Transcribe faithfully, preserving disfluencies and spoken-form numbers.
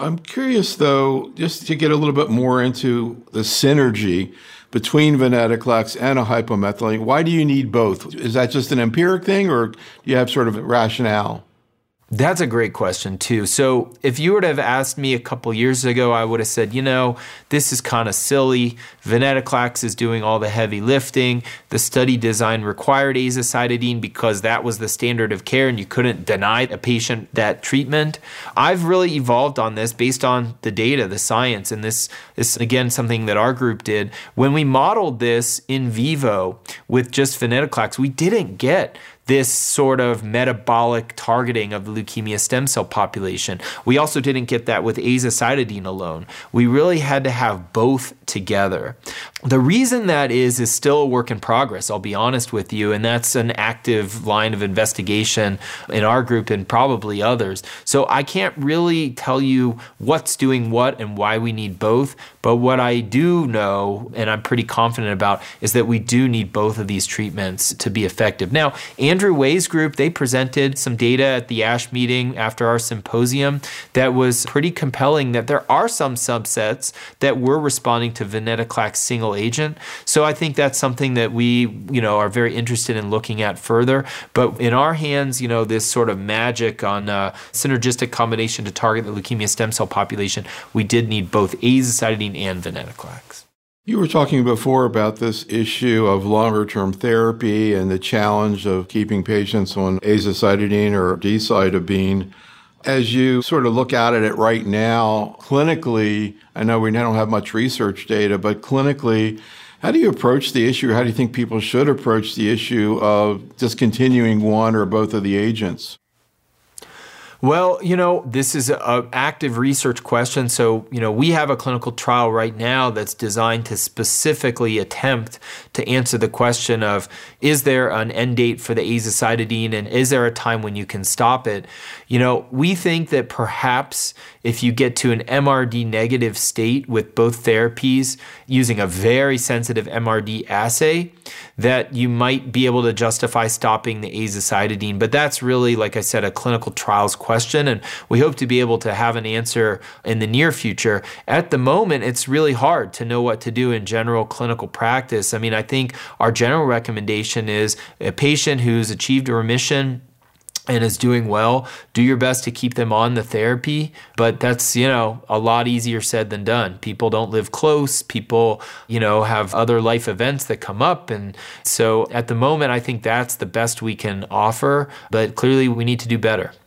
I'm curious, though, just to get a little bit more into the synergy between venetoclax and a hypomethylating. Why do you need both? Is that just an empiric thing, or do you have sort of a rationale? That's a great question, too. So if you were to have asked me a couple years ago, I would have said, you know, this is kind of silly. Venetoclax is doing all the heavy lifting. The study design required azacitidine because that was the standard of care and you couldn't deny a patient that treatment. I've really evolved on this based on the data, the science, and this is, again, something that our group did. When we modeled this in vivo with just venetoclax, we didn't get this sort of metabolic targeting of the leukemia stem cell population. We also didn't get that with azacitidine alone. We really had to have both together. The reason that is is still a work in progress, I'll be honest with you, and that's an active line of investigation in our group and probably others. So I can't really tell you what's doing what and why we need both, but what I do know, and I'm pretty confident about, is that we do need both of these treatments to be effective. Now, Andrew Wei's group, they presented some data at the ASH meeting after our symposium that was pretty compelling, that there are some subsets that were responding to venetoclax single agent. So I think that's something that we, you know, are very interested in looking at further. But in our hands, you know, this sort of magic on uh, synergistic combination to target the leukemia stem cell population, we did need both azacitidine and venetoclax. You were talking before about this issue of longer-term therapy and the challenge of keeping patients on azacitidine or decitabine. As you sort of look at it right now, clinically, I know we don't have much research data, but clinically, how do you approach the issue? How do you think people should approach the issue of discontinuing one or both of the agents? Well, you know, this is an active research question. So, you know, we have a clinical trial right now that's designed to specifically attempt to answer the question of, is there an end date for the azacitidine and is there a time when you can stop it? You know, we think that perhaps if you get to an M R D negative state with both therapies using a very sensitive M R D assay, that you might be able to justify stopping the azacitidine. But that's really, like I said, a clinical trials question, and we hope to be able to have an answer in the near future. At the moment, it's really hard to know what to do in general clinical practice. I mean, I think our general recommendation is a patient who's achieved a remission and is doing well, do your best to keep them on the therapy. But that's, you know, a lot easier said than done. People don't live close. People, you know, have other life events that come up. And so at the moment, I think that's the best we can offer. But clearly, we need to do better.